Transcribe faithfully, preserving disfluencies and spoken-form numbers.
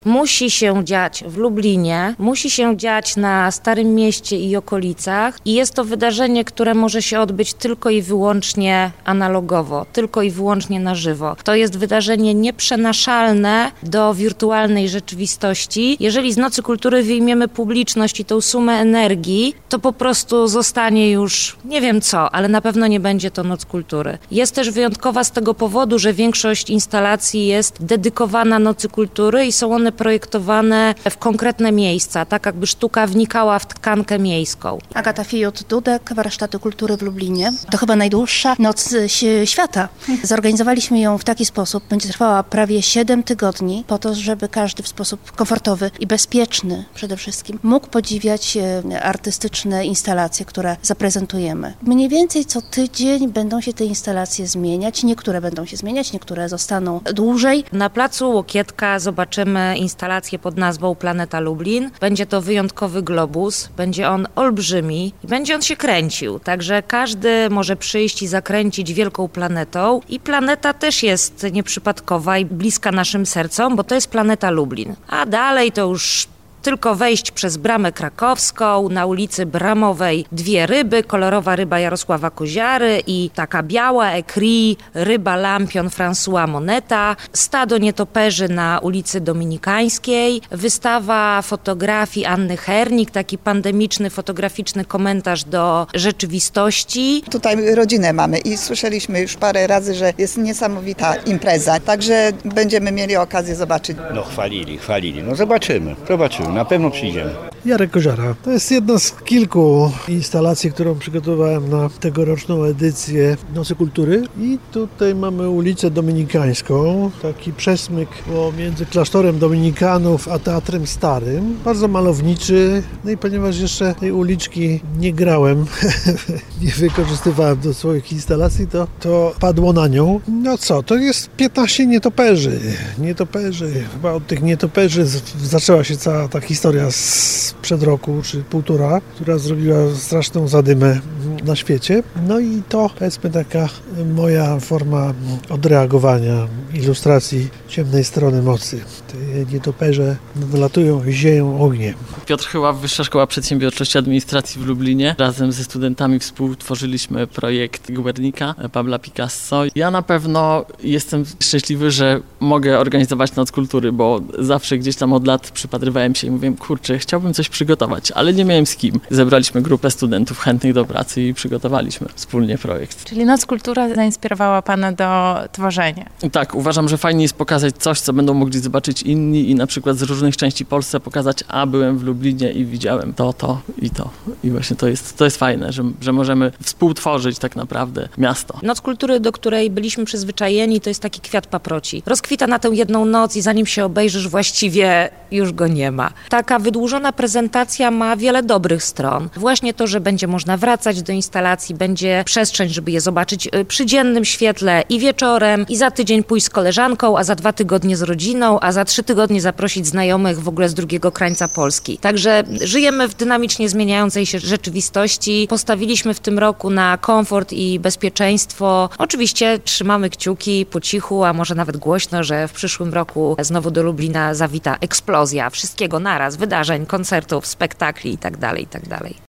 Musi się dziać w Lublinie, musi się dziać na Starym Mieście i okolicach i jest to wydarzenie, które może się odbyć tylko i wyłącznie analogowo, tylko i wyłącznie na żywo. To jest wydarzenie nieprzenaszalne do wirtualnej rzeczywistości. Jeżeli z Nocy Kultury wyjmiemy publiczność i tą sumę energii, to po prostu zostanie już nie wiem co, ale na pewno nie będzie to Noc Kultury. Jest też wyjątkowa z tego powodu, że większość instalacji jest dedykowana Nocy Kultury i są one projektowane w konkretne miejsca, tak jakby sztuka wnikała w tkankę miejską. Agata Fijut-Dudek, Warsztaty Kultury w Lublinie. To chyba najdłuższa noc świata. Zorganizowaliśmy ją w taki sposób, będzie trwała prawie siedem tygodni, po to, żeby każdy w sposób komfortowy i bezpieczny przede wszystkim mógł podziwiać artystyczne instalacje, które zaprezentujemy. Mniej więcej co tydzień będą się te instalacje zmieniać. Niektóre będą się zmieniać, niektóre zostaną dłużej. Na placu Łokietka zobaczymy instalację pod nazwą Planeta Lublin. Będzie to wyjątkowy globus, będzie on olbrzymi i będzie on się kręcił, także każdy może przyjść i zakręcić wielką planetą i planeta też jest nieprzypadkowa i bliska naszym sercom, bo to jest Planeta Lublin. A dalej to już tylko wejść przez Bramę Krakowską, na ulicy Bramowej dwie ryby, kolorowa ryba Jarosława Koziary i taka biała écrit, ryba lampion François Moneta, stado nietoperzy na ulicy Dominikańskiej, wystawa fotografii Anny Hernik, taki pandemiczny, fotograficzny komentarz do rzeczywistości. Tutaj rodzinę mamy i słyszeliśmy już parę razy, że jest niesamowita impreza, także będziemy mieli okazję zobaczyć. No chwalili, chwalili, no zobaczymy, zobaczymy. Na pewno przyjdziemy. Jarek Koziara. To jest jedna z kilku instalacji, którą przygotowałem na tegoroczną edycję Nocy Kultury. I tutaj mamy ulicę Dominikańską, taki przesmyk pomiędzy klasztorem Dominikanów a Teatrem Starym. Bardzo malowniczy. No i ponieważ jeszcze tej uliczki nie grałem, nie wykorzystywałem do swoich instalacji, to, to padło na nią. No co, to jest piętnaście nietoperzy. Nietoperzy. Chyba od tych nietoperzy zaczęła się cała ta historia sprzed roku czy półtora, która zrobiła straszną zadymę na świecie. No i to powiedzmy taka moja forma odreagowania, ilustracji ciemnej strony mocy. Te nietoperze nadlatują i zieją ogniem. Piotr Chyła, Wyższa Szkoła Przedsiębiorczości i Administracji w Lublinie. Razem ze studentami współtworzyliśmy projekt Guernica Pabla Picasso. Ja na pewno jestem szczęśliwy, że mogę organizować Noc Kultury, bo zawsze gdzieś tam od lat przypatrywałem się i mówiłem, kurczę, chciałbym coś przygotować, ale nie miałem z kim. Zebraliśmy grupę studentów chętnych do pracy i przygotowaliśmy wspólnie projekt. Czyli Noc Kultury zainspirowała Pana do tworzenia. Tak, uważam, że fajnie jest pokazać coś, co będą mogli zobaczyć inni i na przykład z różnych części Polski pokazać, a byłem w Lublinie i widziałem to, to i to. I właśnie to jest, to jest fajne, że, że możemy współtworzyć tak naprawdę miasto. Noc Kultury, do której byliśmy przyzwyczajeni, to jest taki kwiat paproci. Rozkwita na tę jedną noc i zanim się obejrzysz, właściwie już go nie ma. Taka wydłużona prezentacja ma wiele dobrych stron. Właśnie to, że będzie można wracać do instalacji, będzie przestrzeń, żeby je zobaczyć przy dziennym świetle i wieczorem, i za tydzień pójść z koleżanką, a za dwa tygodnie z rodziną, a za trzy tygodnie zaprosić znajomych w ogóle z drugiego krańca Polski. Także żyjemy w dynamicznie zmieniającej się rzeczywistości. Postawiliśmy w tym roku na komfort i bezpieczeństwo. Oczywiście trzymamy kciuki po cichu, a może nawet głośno, że w przyszłym roku znowu do Lublina zawita eksplozja wszystkiego naraz, wydarzeń, koncertów, spektakli itd., itd.